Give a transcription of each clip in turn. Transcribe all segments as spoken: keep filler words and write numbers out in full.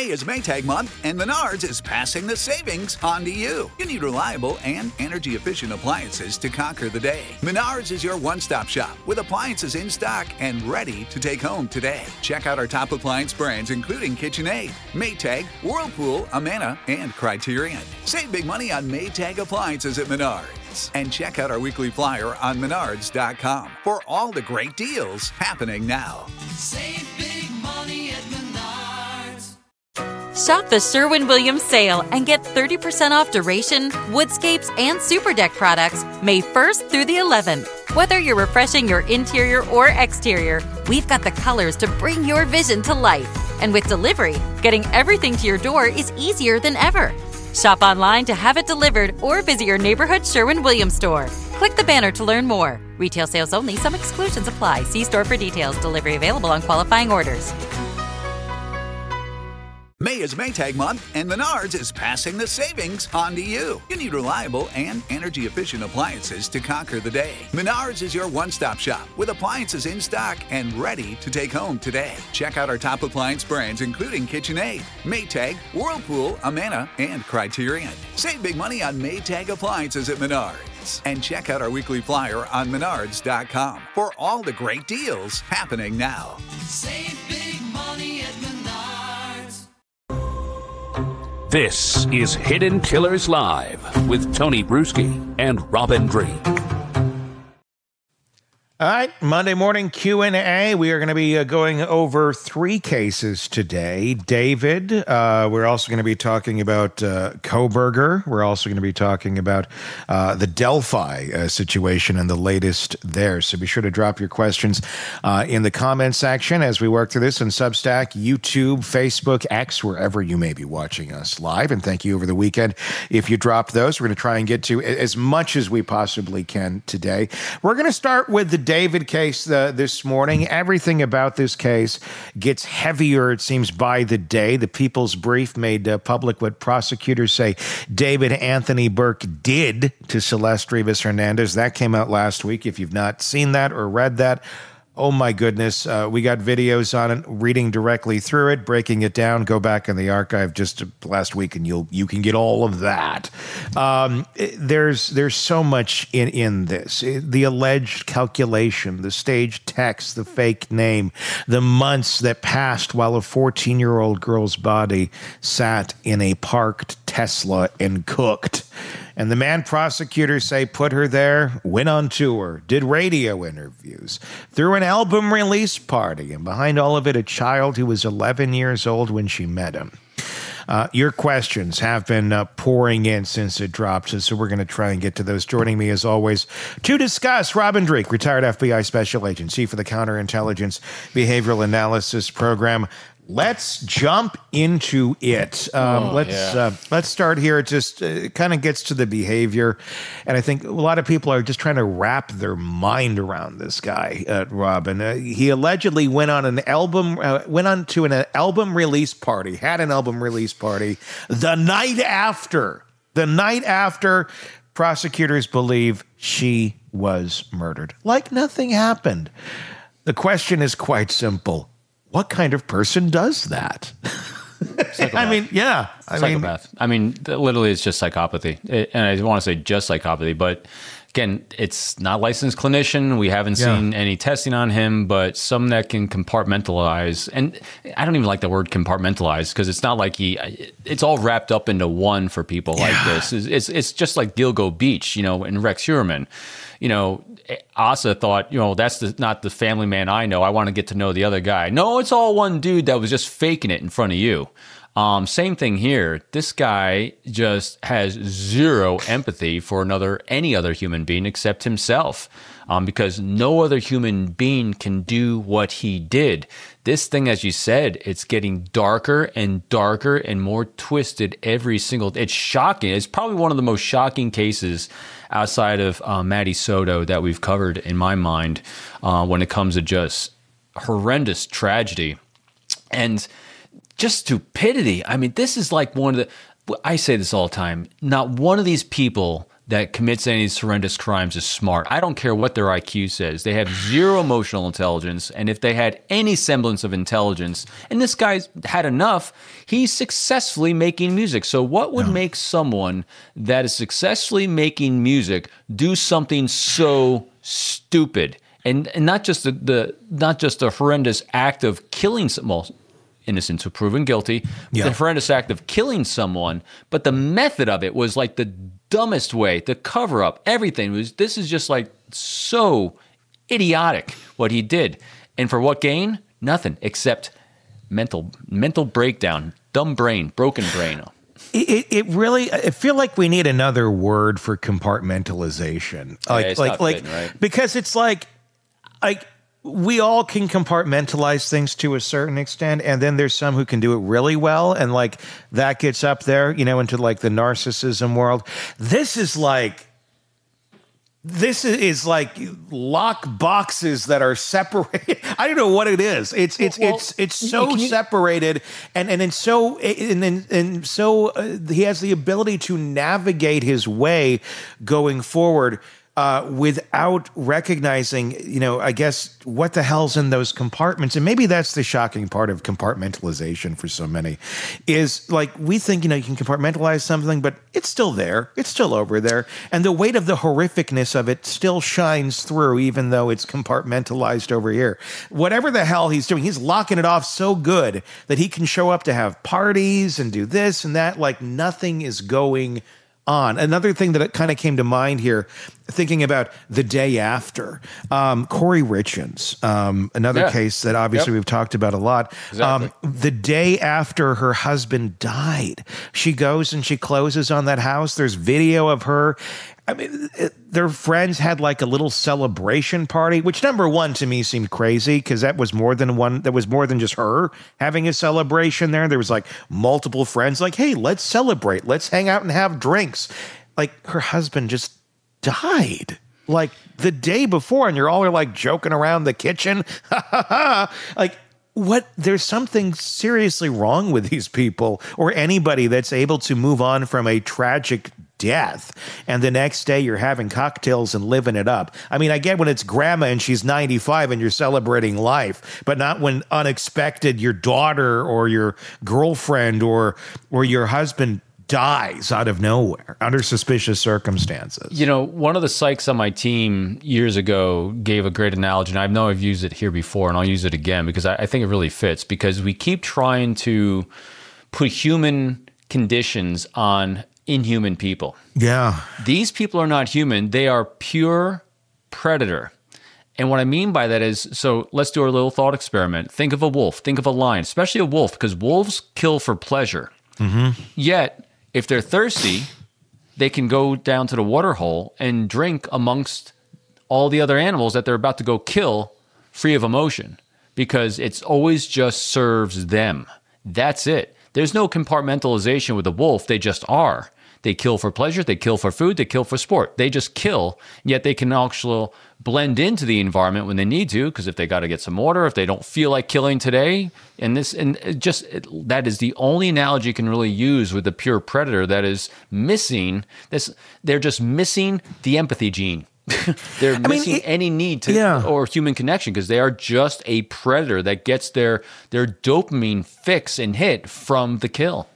May is Maytag month, and Menards is passing the savings on to you. You need reliable and energy-efficient appliances to conquer the day. Menards is your one-stop shop with appliances in stock and ready to take home today. Check out our top appliance brands, including KitchenAid, Maytag, Whirlpool, Amana, and Criterion. Save big money on Maytag appliances at Menards. And check out our weekly flyer on menards dot com for all the great deals happening now. Save big money at Menards. Shop the Sherwin-Williams sale and get thirty percent off Duration, Woodscapes, and Super Deck products May first through the eleventh. Whether you're refreshing your interior or exterior, we've got the colors to bring your vision to life. And with delivery, getting everything to your door is easier than ever. Shop online to have it delivered or visit your neighborhood Sherwin-Williams store. Click the banner to learn more. Retail sales only. Some exclusions apply. See store for details. Delivery available on qualifying orders. May is Maytag month, and Menards is passing the savings on to you. You need reliable and energy-efficient appliances to conquer the day. Menards is your one-stop shop with appliances in stock and ready to take home today. Check out our top appliance brands, including KitchenAid, Maytag, Whirlpool, Amana, and Criterion. Save big money on Maytag appliances at Menards. And check out our weekly flyer on menards dot com for all the great deals happening now. Save big money at Menards. This is Hidden Killers Live with Tony Bruschi and Robin Drake. All right, Monday morning Q and A. We are going to be uh, going over three cases today. David, uh, we're also going to be talking about uh, Kohberger. We're also going to be talking about uh, the Delphi uh, situation and the latest there. So be sure to drop your questions uh, in the comment section as we work through this on Substack, YouTube, Facebook, X, wherever you may be watching us live. And thank you over the weekend if you dropped those. We're going to try and get to as much as we possibly can today. We're going to start with the David case uh, this morning. Everything about this case gets heavier, it seems, by the day. The People's Brief made uh, public what prosecutors say David Anthony Burke did to Celeste Rivas Hernandez. That came out last week. If you've not seen that or read that, oh my goodness, uh, we got videos on it, reading directly through it, breaking it down. Go back in the archive just last week, and you'll you can get all of that. Um, there's there's so much in in this: the alleged calculation, the staged text, the fake name, the months that passed while a fourteen-year-old girl's body sat in a parked Tesla and cooked. And the man prosecutors say put her there, went on tour, did radio interviews, threw an album release party, and behind all of it, a child who was eleven years old when she met him. Uh, your questions have been uh, pouring in since it dropped, so we're going to try and get to those. Joining me, as always, to discuss, Robin Drake, retired F B I Special Agent, Chief of the Counterintelligence Behavioral Analysis Program. Let's jump into it. Um, oh, let's yeah. uh, let's start here. It just uh, kind of gets to the behavior, and I think a lot of people are just trying to wrap their mind around this guy, uh, Robin. Uh, he allegedly went on an album, uh, went on to an uh, album release party, had an album release party the night after. The night after, prosecutors believe she was murdered, like nothing happened. The question is quite simple. What kind of person does that? I mean, yeah. I Psychopath. Mean, I mean, literally, it's just psychopathy. It, and I want to say just psychopathy, but again, it's not licensed clinician. We haven't Yeah. seen any testing on him, but some that can compartmentalize. And I don't even like the word compartmentalize because it's not like he, it's all wrapped up into one for people like this. It's, it's, it's just like Gilgo Beach, you know, and Rex Heuermann. You know, Asa thought, you know, that's the, not the family man I know. I want to get to know the other guy. No, it's all one dude that was just faking it in front of you. Um, same thing here. This guy just has zero empathy for another, any other human being except himself, um, because no other human being can do what he did. This thing, as you said, it's getting darker and darker and more twisted every single. It's shocking. It's probably one of the most shocking cases outside of uh, Matty Soto that we've covered in my mind uh, when it comes to just horrendous tragedy and just stupidity. I mean, this is like one of the, I say this all the time, not one of these people that commits any of these horrendous crimes is smart. I don't care what their I Q says. They have zero emotional intelligence. And if they had any semblance of intelligence, and this guy's had enough, he's successfully making music. So what would make someone that is successfully making music do something so stupid? And, and not just the, the not just a horrendous act of killing some, well, innocent to proven guilty, Yeah. the horrendous act of killing someone, but the method of it was like the dumbest way, the cover up, everything was, this is just like so idiotic what he did. And for what gain? Nothing except mental, mental breakdown, dumb brain, broken brain. It, it really, I feel like we need another word for compartmentalization. Like, it's like, not like, fitting, right? because it's like, like, we all can compartmentalize things to a certain extent, and then there's some who can do it really well, and like that gets up there, you know, into like the narcissism world. This is like, this is like lock boxes that are separated. I don't know what it is. It's it's Well, it's it's so can you- separated, and and it's so and and, and so uh, he has the ability to navigate his way going forward. Uh, without recognizing, you know, I guess what the hell's in those compartments. And maybe that's the shocking part of compartmentalization for so many is like we think, you know, you can compartmentalize something, but it's still there. It's still over there. And the weight of the horrificness of it still shines through, even though it's compartmentalized over here. Whatever the hell he's doing, he's locking it off so good that he can show up to have parties and do this and that, like nothing is going on. Another thing that kind of came to mind here, thinking about The Day After, um, Corey Richins, um, another Yeah. case that obviously Yep. we've talked about a lot. Exactly. Um, the day after her husband died, she goes and she closes on that house. There's video of her. I mean, it, their friends had like a little celebration party, which number one to me seemed crazy because that was more than one. That was more than just her having a celebration there. There was like multiple friends like, hey, let's celebrate. Let's hang out and have drinks. Like her husband just died like the day before. And you're all are like joking around the kitchen. Like, what? There's something seriously wrong with these people or anybody that's able to move on from a tragic death and the next day you're having cocktails and living it up. I mean, I get when it's grandma and she's ninety-five and you're celebrating life, but not when unexpected your daughter or your girlfriend or or your husband dies out of nowhere under suspicious circumstances. You know, one of the psychs on my team years ago gave a great analogy, and I know I've used it here before, and I'll use it again because I, I think it really fits, because we keep trying to put human conditions on inhuman people. Yeah. These people are not human. They are pure predator. And what I mean by that is, so let's do our little thought experiment. Think of a wolf. Think of a lion, especially a wolf, because wolves kill for pleasure. Mm-hmm. Yet, if they're thirsty, they can go down to the water hole and drink amongst all the other animals that they're about to go kill free of emotion, because it's always just serves them. That's it. There's no compartmentalization with a wolf. They just are. They kill for pleasure. They kill for food. They kill for sport. They just kill, yet they can actually blend into the environment when they need to, because if they got to get some water, if they don't feel like killing today, and this, and it just it, that is the only analogy you can really use with the pure predator that is missing this. They're just missing the empathy gene. They're mean, missing it- any need to yeah. or human connection, because they are just a predator that gets their their dopamine fix and hit from the kill.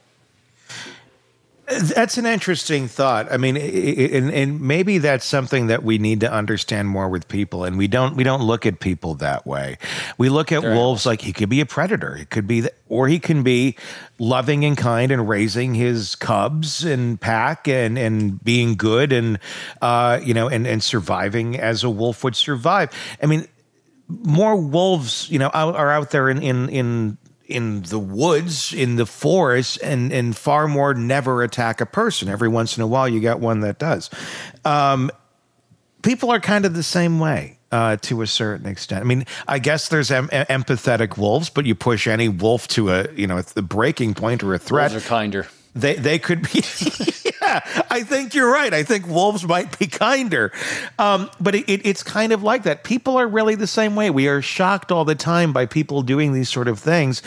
That's an interesting thought. I mean, i- i- and, and maybe that's something that we need to understand more with people. And we don't we don't look at people that way. We look at They're wolves like he could be a predator. He could be, the, or he can be loving and kind and raising his cubs and pack and and being good and uh, you know and and surviving as a wolf would survive. I mean, more wolves, you know, out, are out there in in in. in the woods, in the forest, and and far more never attack a person. Every once in a while, you got one that does. Um, people are kind of the same way uh, to a certain extent. I mean, I guess there's em- empathetic wolves, but you push any wolf to a you know the breaking point or a threat. Wolves are kinder. They they could be. Yeah, I think you're right. I think wolves might be kinder, um, but it, it, it's kind of like that. People are really the same way. We are shocked all the time by people doing these sort of things,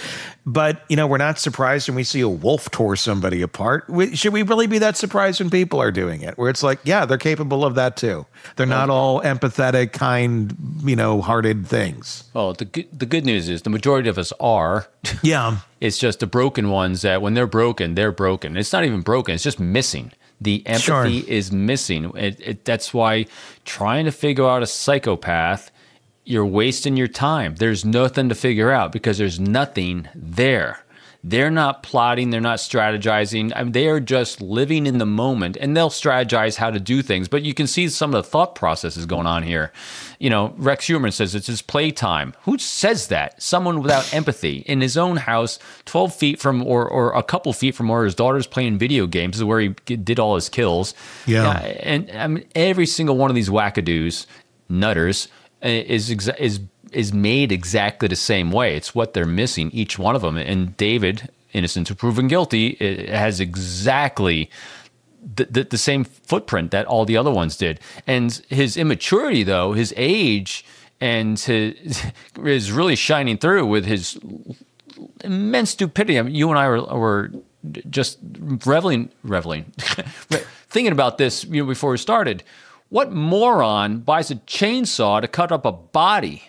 But, you know, we're not surprised when we see a wolf tore somebody apart. We, should we really be that surprised when people are doing it? Where it's like, yeah, they're capable of that too. They're not all empathetic, kind, you know, hearted things. Well, the good, the good news is the majority of us are. Yeah. It's just the broken ones that when they're broken, they're broken. It's not even broken. It's just missing. The empathy Sure. is missing. It, it, that's why trying to figure out a psychopath, you're wasting your time. There's nothing to figure out because there's nothing there. They're not plotting. They're not strategizing. I mean, they are just living in the moment, and they'll strategize how to do things. But you can see some of the thought processes going on here. You know, Rex Human says it's his playtime. Who says that? Someone without empathy in his own house, twelve feet from, or or a couple feet from where his daughter's playing video games, is where he did all his kills. Yeah. Uh, and I mean, every single one of these wackadoos, nutters, is exa- is is made exactly the same way. It's what they're missing, each one of them. And David, innocent until proven guilty, it has exactly the, the, the same footprint that all the other ones did. And his immaturity, though, his age, and his is really shining through with his immense stupidity. I mean, you and I were, were just reveling, reveling, thinking about this, you know, before we started. What moron buys a chainsaw to cut up a body?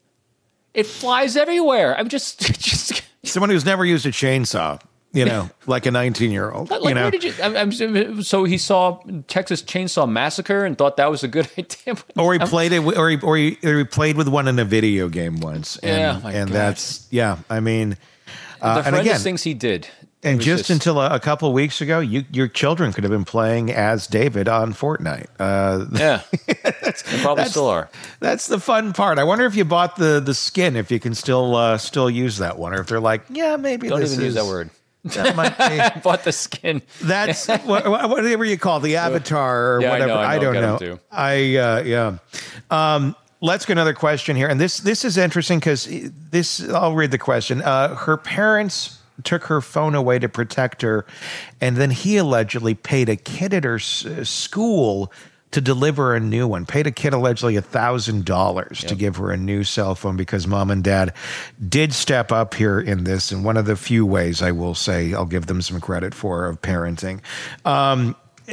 It flies everywhere. I'm just, just Someone who's never used a chainsaw, you know, like a nineteen-year-old. like, you know? where did you? I'm, I'm, so he saw Texas Chainsaw Massacre and thought that was a good idea. Or he I'm- played it, or he, or he, or he played with one in a video game once. And, Yeah, my and God. that's, yeah, I mean, the uh, and horrendous again, things he did. It and was just, until a, a couple of weeks ago, you, your children could have been playing as David on Fortnite. Uh, yeah, they probably still are. That's the fun part. I wonder if you bought the the skin, if you can still uh, still use that one, or if they're like, yeah, maybe Don't this even use is- that word. That might be. I bought the skin. That's what, whatever you call the avatar or Yeah, I know, whatever. I know, don't got 'em know. too. I uh, yeah. Um, let's get another question here, and this this is interesting because this. I'll read the question. Uh, her parents took her phone away to protect her, and then he allegedly paid a kid at her s- school to deliver a new one. Paid a kid allegedly a thousand dollars to give her a new cell phone because mom and dad did step up here in this. In one of the few ways, I will say, I'll give them some credit for of parenting. Um,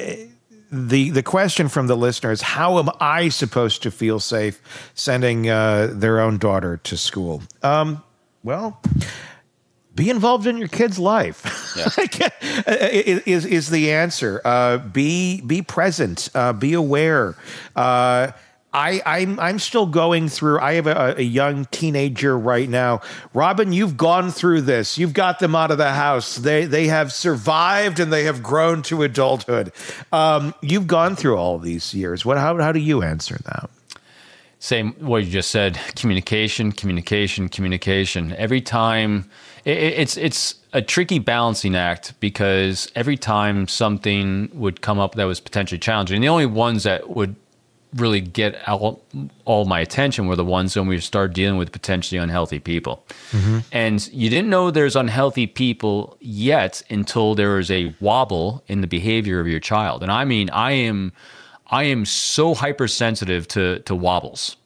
the the question from the listener is, how am I supposed to feel safe sending uh, their own daughter to school? Um, well, be involved in your kid's life. Yeah. is is the answer. Uh, be be present. Uh, be aware. Uh, I, I'm I'm still going through. I have a, a young teenager right now. Robin, you've gone through this. You've got them out of the house. They they have survived and they have grown to adulthood. Um, you've gone through all of these years. What? How how do you answer that? Same what you just said. Communication, communication, communication. Every time, it, it's it's a tricky balancing act because every time something would come up that was potentially challenging, the only ones that would really get all, all my attention were the ones when we start dealing with potentially unhealthy people. Mm-hmm. And you didn't know there's unhealthy people yet until there is a wobble in the behavior of your child. And I mean, I am I am so hypersensitive to to wobbles.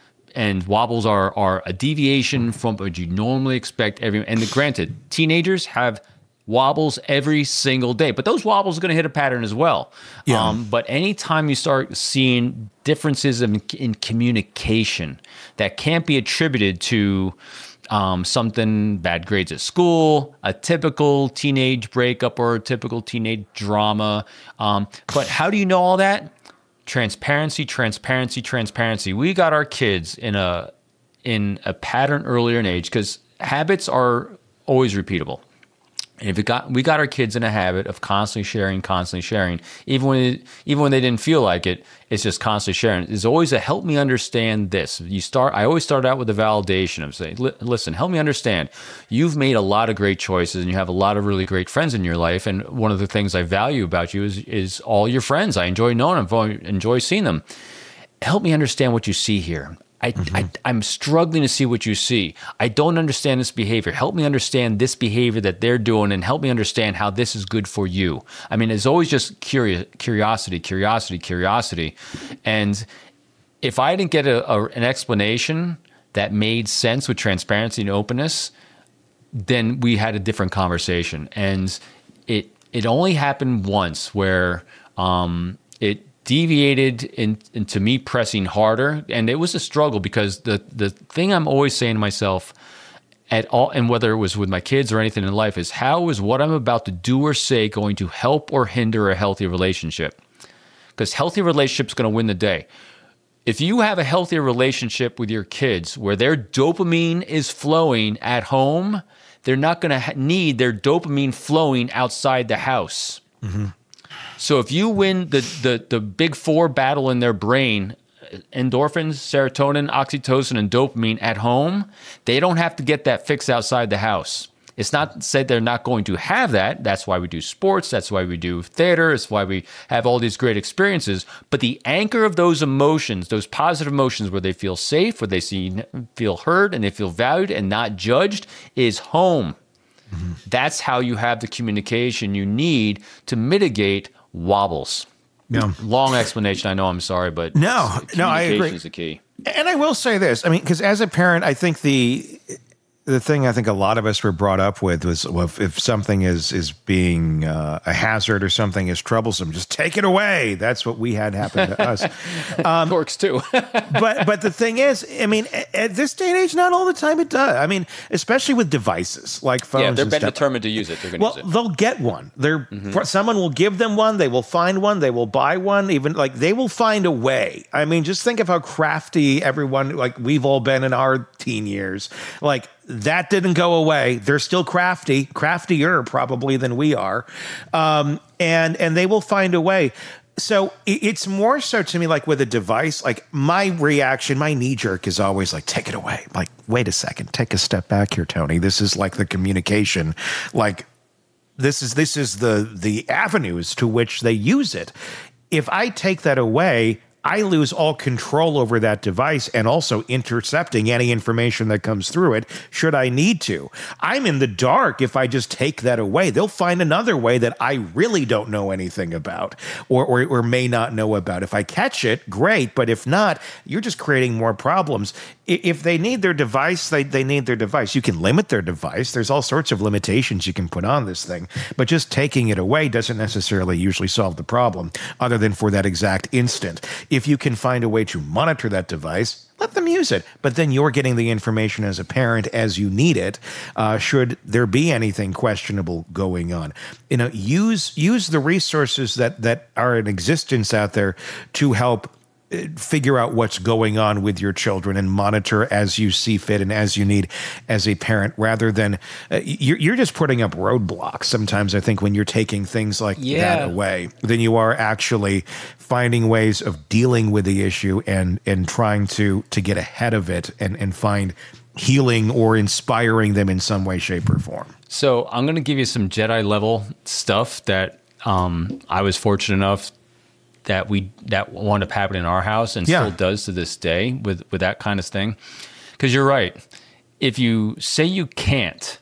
And wobbles are are a deviation from what you normally expect. Every and granted, teenagers have wobbles every single day, but those wobbles are going to hit a pattern as well. Yeah. Um, but anytime you start seeing differences in, in communication that can't be attributed to um, something, bad grades at school, a typical teenage breakup or a typical teenage drama. Um, but how do you know all that? Transparency, transparency, transparency. We got our kids in a in a pattern earlier in age because habits are always repeatable. And if it got, we got our kids in a habit of constantly sharing, constantly sharing, even when it, even when they didn't feel like it, it's just constantly sharing. There's always a help me understand this. You start. I always start out with a validation of saying, listen, help me understand. You've made a lot of great choices, and you have a lot of really great friends in your life. And one of the things I value about you is is all your friends. I enjoy knowing them, I enjoy seeing them. Help me understand what you see here. I, mm-hmm. I, I'm struggling to see what you see. I don't understand this behavior. Help me understand this behavior that they're doing and help me understand how this is good for you. I mean, it's always just curious, curiosity, curiosity, curiosity. And if I didn't get a, a, an explanation that made sense with transparency and openness, then we had a different conversation. And it it only happened once where um, it deviated in, into me pressing harder. And it was a struggle because the, the thing I'm always saying to myself at all, and whether it was with my kids or anything in life, is how is what I'm about to do or say going to help or hinder a healthy relationship? Because healthy relationship's going to win the day. If you have a healthier relationship with your kids where their dopamine is flowing at home, they're not going to ha- need their dopamine flowing outside the house. Mm-hmm. So if you win the, the, the big four battle in their brain, endorphins, serotonin, oxytocin, and dopamine at home, they don't have to get that fix outside the house. It's not said they're not going to have that. That's why we do sports. That's why we do theater. It's why we have all these great experiences. But the anchor of those emotions, those positive emotions where they feel safe, where they see, feel heard, and they feel valued and not judged, is home. Mm-hmm. That's how you have the communication you need to mitigate wobbles. No. Long explanation. I know. I'm sorry, but no, no, I agree. Communication is the key. And I will say this. I mean, because as a parent, I think the the thing I think a lot of us were brought up with was, well, if, if something is is being uh, a hazard or something is troublesome, just take it away. That's what we had happen to us. Um, Works too. but but the thing is, I mean, at, at this day and age, not all the time it does. I mean, especially with devices like phones. Yeah, they're and been stuff. determined to use it. They're going to Well, use it. they'll get one. They're mm-hmm. someone will give them one. They will find one. They will buy one. Even like they will find a way. I mean, just think of how crafty everyone like we've all been in our teen years. Like. That didn't go away. They're still crafty, craftier probably than we are, um, and and they will find a way. So it's more so to me like with a device, like my reaction, my knee jerk is always like, take it away. Like, wait a second, take a step back here, Tony. This is like the communication, like this is this is the the avenues to which they use it. If I take that away, I lose all control over that device and also intercepting any information that comes through it should I need to. I'm in the dark if I just take that away. They'll find another way that I really don't know anything about or, or, or may not know about. If I catch it, great. But if not, you're just creating more problems. If they need their device, they, they need their device. You can limit their device. There's all sorts of limitations you can put on this thing. But just taking it away doesn't necessarily usually solve the problem other than for that exact instant. If you can find a way to monitor that device, let them use it. But then you're getting the information as a parent as you need it. Uh, should there be anything questionable going on, you know, use use the resources that that are in existence out there to help figure out what's going on with your children and monitor as you see fit and as you need as a parent, rather than uh, you're, you're just putting up roadblocks sometimes, I think, when you're taking things like yeah. that away, than you are actually finding ways of dealing with the issue and and trying to to get ahead of it and, and find healing or inspiring them in some way, shape, or form. So I'm going to give you some Jedi level stuff that um, I was fortunate enough that we that wound up happening in our house and yeah. still does to this day with, with that kind of thing. Because you're right. If you say you can't,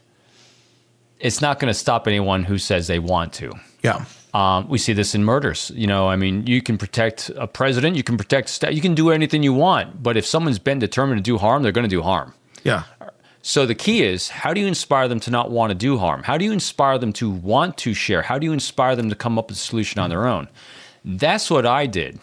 it's not going to stop anyone who says they want to. Yeah. Um, we see this in murders. You know, I mean, you can protect a president, you can protect, sta- you can do anything you want. But if someone's been determined to do harm, they're going to do harm. Yeah. So the key is, how do you inspire them to not want to do harm? How do you inspire them to want to share? How do you inspire them to come up with a solution on their own? That's what I did.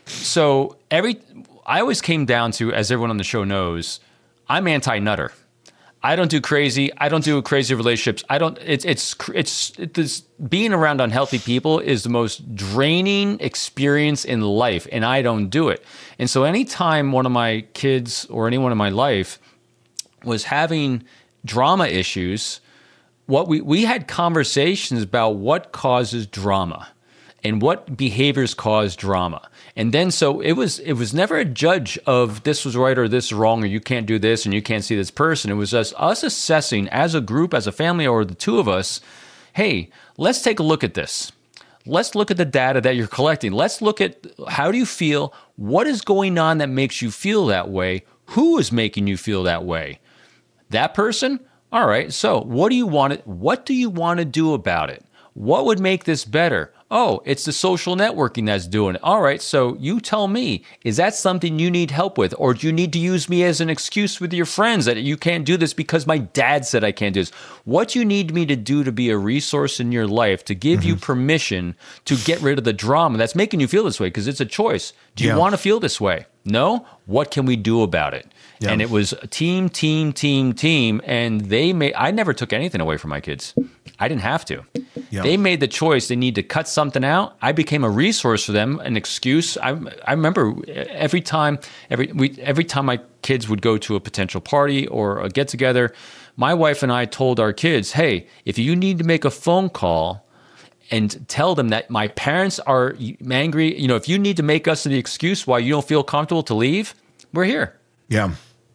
So every, I always came down to, as everyone on the show knows, I'm anti-nutter. I don't do crazy. I don't do crazy relationships. I don't, it's, it's, it's, it's this, being around unhealthy people is the most draining experience in life, and I don't do it. And so anytime one of my kids or anyone in my life was having drama issues, what we, we had conversations about what causes drama and what behaviors cause drama. And then so it was it was never a judge of this was right or this is wrong or you can't do this and you can't see this person. It was just us assessing as a group, as a family, or the two of us, hey, let's take a look at this. Let's look at the data that you're collecting. Let's look at how do you feel? What is going on that makes you feel that way? Who is making you feel that way? That person? All right, so what do you want to, what do you want to do about it? What would make this better? Oh, it's the social networking that's doing it. All right, so you tell me, is that something you need help with? Or do you need to use me as an excuse with your friends that you can't do this because my dad said I can't do this? What do you need me to do to be a resource in your life to give mm-hmm. you permission to get rid of the drama that's making you feel this way? Because it's a choice. Do you yeah. want to feel this way? No? What can we do about it? Yeah. And it was team, team, team, team. And they made, I never took anything away from my kids. I didn't have to. Yeah. They made the choice. They need to cut something out. I became a resource for them, an excuse. I I remember every time every we every time my kids would go to a potential party or a get together, my wife and I told our kids, "Hey, if you need to make a phone call and tell them that my parents are angry, you know, if you need to make us the excuse why you don't feel comfortable to leave, we're here." Yeah.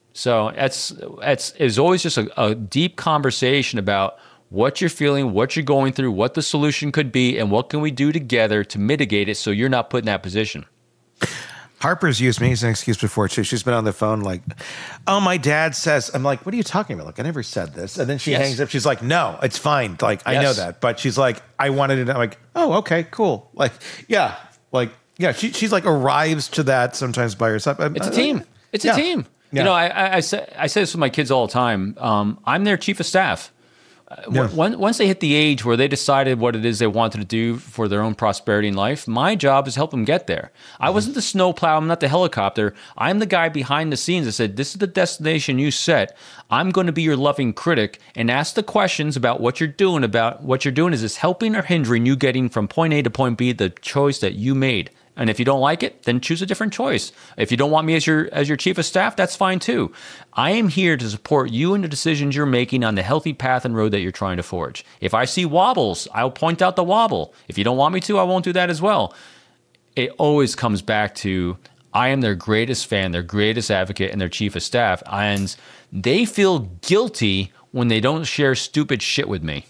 So that's that's is always just a, a deep conversation about what you're feeling, what you're going through, what the solution could be, and what can we do together to mitigate it so you're not put in that position. Harper's used me as an excuse before, too. She's been on the phone like, oh, my dad says, I'm like, what are you talking about? Like, I never said this. And then she yes. hangs up. She's like, no, it's fine. Like, I yes. know that. But she's like, I wanted to know. I'm like, oh, okay, cool. Like, yeah. Like, yeah, she, she's like arrives to that sometimes by herself. It's a team. It's yeah. a team. Yeah. You know, I, I, I, say, I say this with my kids all the time. Um, I'm their chief of staff. Yeah. Once they hit the age where they decided what it is they wanted to do for their own prosperity in life, my job is to help them get there. Mm-hmm. I wasn't the snowplow. I'm not the helicopter. I'm the guy behind the scenes that said, this is the destination you set. I'm going to be your loving critic and ask the questions about what you're doing, about what you're doing. Is this helping or hindering you getting from point A to point B, the choice that you made? And if you don't like it, then choose a different choice. If you don't want me as your as your chief of staff, that's fine too. I am here to support you in the decisions you're making on the healthy path and road that you're trying to forge. If I see wobbles, I'll point out the wobble. If you don't want me to, I won't do that as well. It always comes back to I am their greatest fan, their greatest advocate, and their chief of staff. And they feel guilty when they don't share stupid shit with me.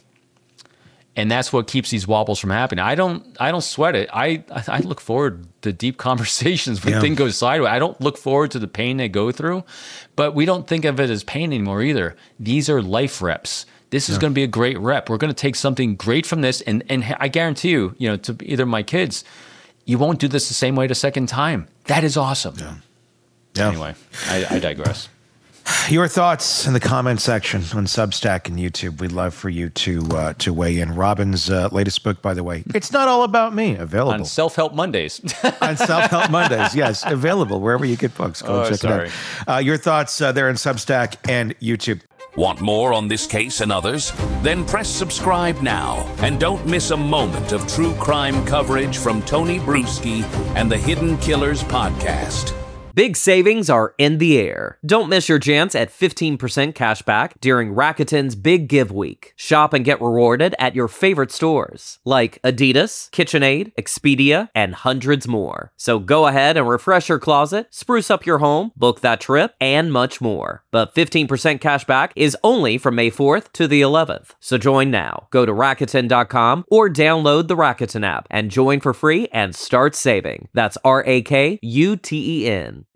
And that's what keeps these wobbles from happening. I don't I don't sweat it. I I look forward to deep conversations when yeah. things go sideways. I don't look forward to the pain they go through, but we don't think of it as pain anymore either. These are life reps. This is yeah. going to be a great rep. We're going to take something great from this, and and I guarantee you, you know, to either my kids, you won't do this the same way the second time. That is awesome. Yeah. yeah. Anyway, I, I digress. Your thoughts in the comment section on Substack and YouTube. We'd love for you to uh, to weigh in. Robin's uh, latest book, by the way, It's Not All About Me, available. On Self-Help Mondays. on Self-Help Mondays, yes, available wherever you get books. Go oh, check sorry. it out. Uh, your thoughts uh, there on Substack and YouTube. Want more on this case and others? Then press subscribe now and don't miss a moment of true crime coverage from Tony Bruschi and the Hidden Killers podcast. Big savings are in the air. Don't miss your chance at fifteen percent cash back during Rakuten's Big Give Week. Shop and get rewarded at your favorite stores like Adidas, KitchenAid, Expedia, and hundreds more. So go ahead and refresh your closet, spruce up your home, book that trip, and much more. But fifteen percent cash back is only from May fourth to the eleventh. So join now. Go to Rakuten dot com or download the Rakuten app and join for free and start saving. That's R A K U T E N.